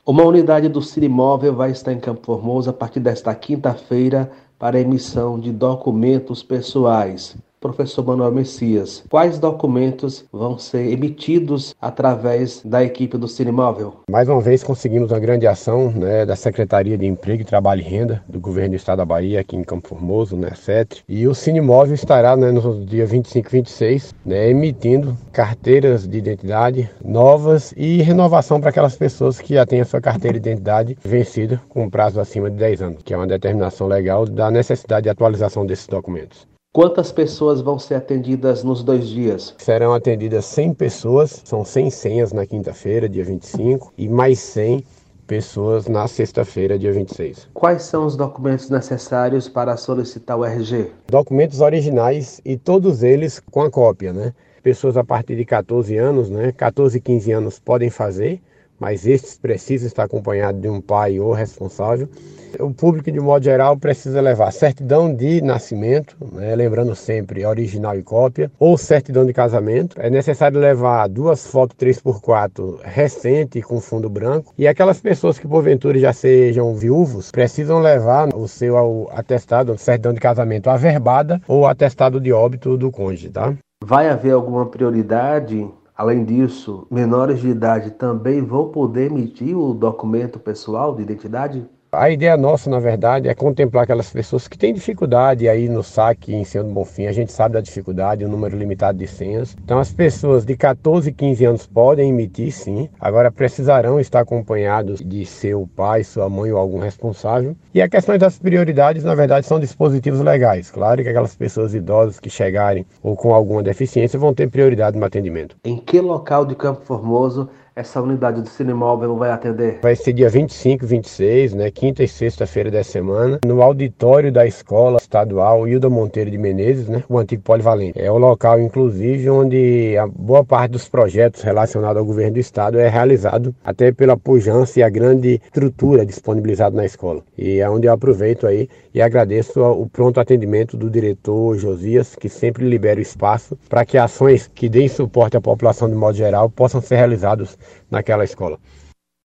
Uma unidade do Cinemóvel vai estar em Campo Formoso a partir desta quinta-feira para a emissão de documentos pessoais. Professor Manuel Messias, quais documentos vão ser emitidos através da equipe do Cinemóvel? Mais uma vez conseguimos uma grande ação, da Secretaria de Emprego, Trabalho e Renda do Governo do Estado da Bahia, aqui em Campo Formoso, CETRE. E o Cinemóvel estará no dia 25 e 26, emitindo carteiras de identidade novas e renovação para aquelas pessoas que já têm a sua carteira de identidade vencida com prazo acima de 10 anos, que é uma determinação legal da necessidade de atualização desses documentos. Quantas pessoas vão ser atendidas nos 2 dias? Serão atendidas 100 pessoas, são 100 senhas na quinta-feira, dia 25, e mais 100 pessoas na sexta-feira, dia 26. Quais são os documentos necessários para solicitar o RG? Documentos originais e todos eles com a cópia, Pessoas a partir de 14 anos, 14 e 15 anos podem fazer, mas estes precisam estar acompanhados de um pai ou responsável. O público, de modo geral, precisa levar certidão de nascimento, lembrando sempre original e cópia, ou certidão de casamento. É necessário levar 2 fotos 3x4 recente com fundo branco. E aquelas pessoas que porventura já sejam viúvos, precisam levar o seu atestado, certidão de casamento averbada ou atestado de óbito do cônjuge, tá? Vai haver alguma prioridade? Além disso, menores de idade também vão poder emitir o documento pessoal de identidade? A ideia nossa, na verdade, é contemplar aquelas pessoas que têm dificuldade aí no saque em Senhor do Bonfim. A gente sabe da dificuldade, o número limitado de senhas. Então, as pessoas de 14 e 15 anos podem emitir, sim. Agora, precisarão estar acompanhados de seu pai, sua mãe ou algum responsável. E a questão das prioridades, na verdade, são dispositivos legais. Claro que aquelas pessoas idosas que chegarem ou com alguma deficiência vão ter prioridade no atendimento. Em que local de Campo Formoso essa unidade do Cinemóvel vai atender? Vai ser dia 25 e 26, quinta e sexta-feira dessa semana, no auditório da Escola Estadual Hilda Monteiro de Menezes, o antigo Polivalente. É o local, inclusive, onde a boa parte dos projetos relacionados ao governo do estado é realizado, até pela pujança e a grande estrutura disponibilizada na escola. E é onde eu aproveito aí e agradeço o pronto atendimento do diretor Josias, que sempre libera o espaço para que ações que deem suporte à população de modo geral possam ser realizadas naquela escola.